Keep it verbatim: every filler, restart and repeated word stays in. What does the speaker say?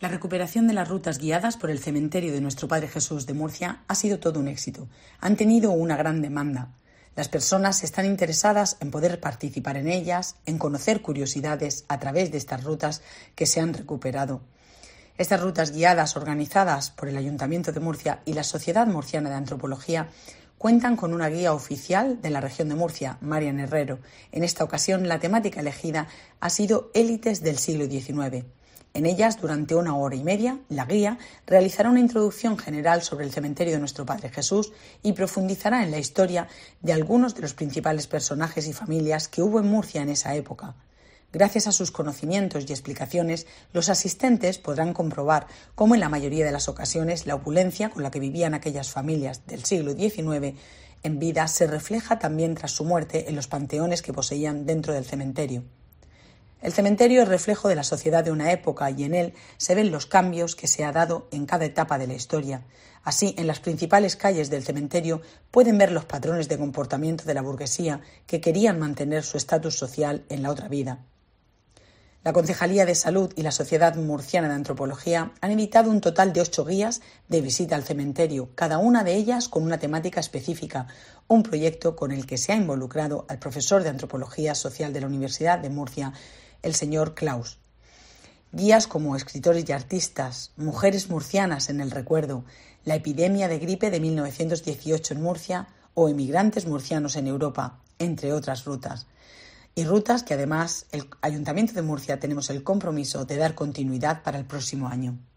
La recuperación de las rutas guiadas por el cementerio de Nuestro Padre Jesús de Murcia ha sido todo un éxito. Han tenido una gran demanda. Las personas están interesadas en poder participar en ellas, en conocer curiosidades a través de estas rutas que se han recuperado. Estas rutas guiadas organizadas por el Ayuntamiento de Murcia y la Sociedad Murciana de Antropología cuentan con una guía oficial de la región de Murcia, Marian Herrero. En esta ocasión, la temática elegida ha sido Élites del siglo diecinueve. En ellas, durante una hora y media, la guía realizará una introducción general sobre el cementerio de Nuestro Padre Jesús y profundizará en la historia de algunos de los principales personajes y familias que hubo en Murcia en esa época. Gracias a sus conocimientos y explicaciones, los asistentes podrán comprobar cómo en la mayoría de las ocasiones la opulencia con la que vivían aquellas familias del siglo diecinueve en vida se refleja también tras su muerte en los panteones que poseían dentro del cementerio. El cementerio es reflejo de la sociedad de una época y en él se ven los cambios que se ha dado en cada etapa de la historia. Así, en las principales calles del cementerio pueden ver los patrones de comportamiento de la burguesía que querían mantener su estatus social en la otra vida. La Concejalía de Salud y la Sociedad Murciana de Antropología han editado un total de ocho guías de visita al cementerio, cada una de ellas con una temática específica, un proyecto con el que se ha involucrado al profesor de Antropología Social de la Universidad de Murcia, el señor Klaus. Guías como Escritores y artistas, Mujeres murcianas en el recuerdo, La epidemia de gripe de mil novecientos dieciocho en Murcia o Emigrantes murcianos en Europa, entre otras rutas. Y rutas que además el Ayuntamiento de Murcia tenemos el compromiso de dar continuidad para el próximo año.